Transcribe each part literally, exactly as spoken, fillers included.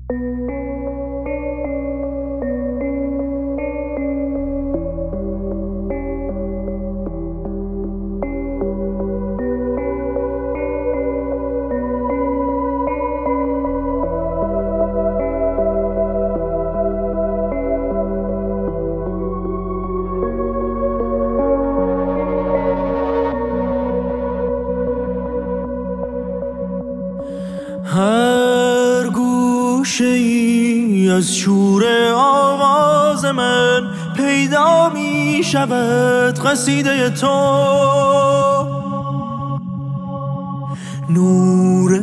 هر گوشه ای از شور آواز من پیدا می شود قصیده تو، نور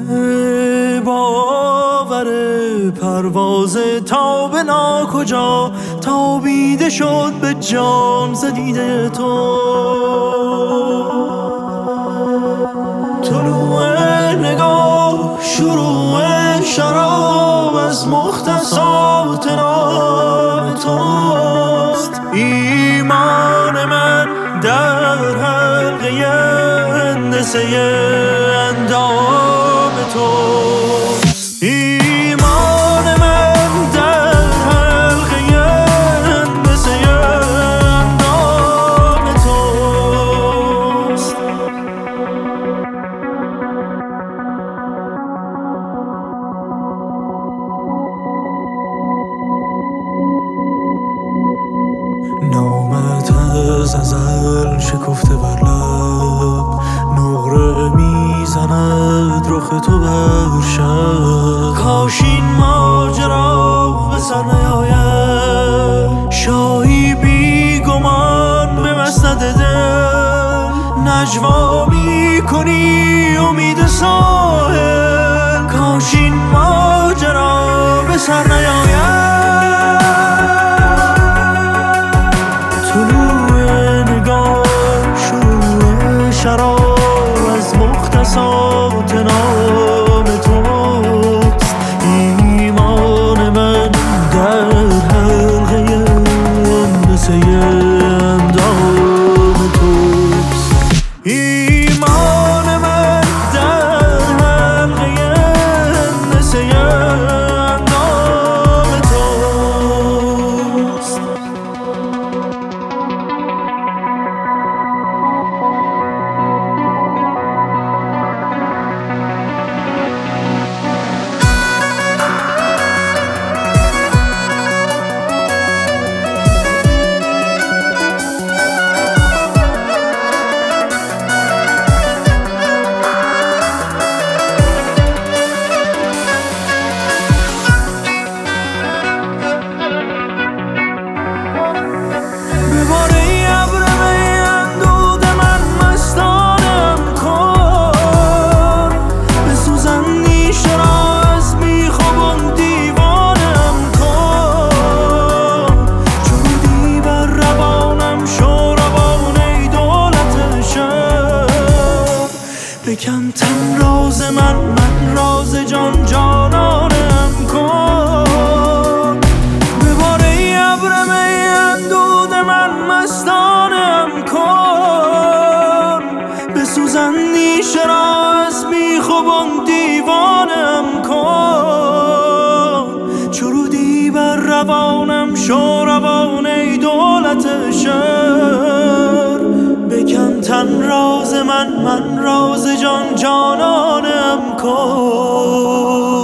باور پرواز تا به ناکجا تابیده شد به جان ز دیده تو. طلوع نگاه شروع شراب از مختصات نام توست، ایمان من در حلقه هندسه اندام توست، ایمان من در حلقه هندسه اندام توست. نامت از ازل شکفته بر لب، نقره میزند رخ تو بر شب. کاش این ماجرا به سر نیاید، شاهی بی گمان به مسند دل نجوا میکنی امید ساحل. کاش این ماجرا به سر نیاید. شراب از مختصات نام توست، ایمان من در حلقه هندسه اندام توست، ایمان من در حلقه هندسه اندام توست. بکن تن راز من، من راز جان جانانم کن. بباره ای ابر می اندود من مستانم کن. بسوزن نیشه را از بیخوبان دیوانم کن. چرودی بر روانم شو روان ای دولت شهر. بکن تن راز من، من راز جان جانانم کن.